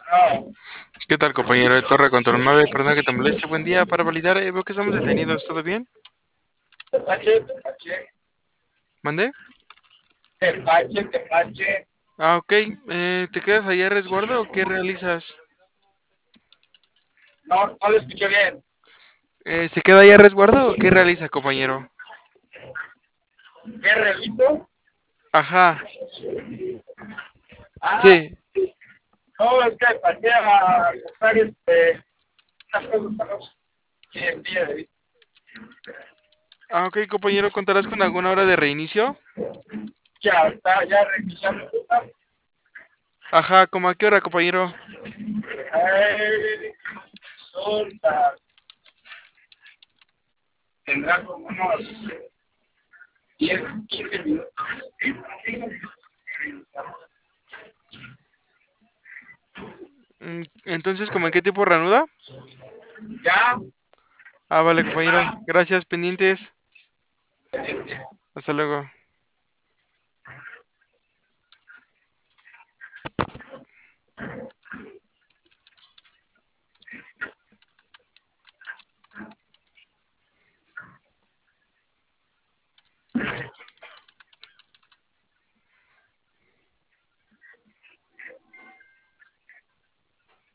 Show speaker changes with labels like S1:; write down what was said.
S1: No,
S2: ¿Qué tal, compañero de Torre Control 9? Perdón que te moleste. Buen día para validar. Veo que estamos detenidos. ¿Todo bien?
S1: tepache,
S2: ¿Mandé?
S1: tepache.
S2: Ah, ok. ¿Te quedas allá a resguardo o qué realizas?
S1: No, no lo escuché bien.
S2: ¿Se queda allá a resguardo o qué realiza, compañero?
S1: ¿Qué reviso?
S2: Ajá.
S1: Ah,
S2: Sí.
S1: no, es que pasé a comprar unas cosas para los día de vista.
S2: Ah, ok, compañero. ¿Contarás con alguna hora de reinicio?
S1: Ya está, ya revisando.
S2: Ajá. ¿Cómo a qué hora, compañero?
S1: Son tendrá como unos 10, 15 minutos.
S2: Entonces, ¿cómo en qué tiempo reanuda?
S1: Ya,
S2: Ah, vale, compañero. Gracias, pendientes. Hasta luego.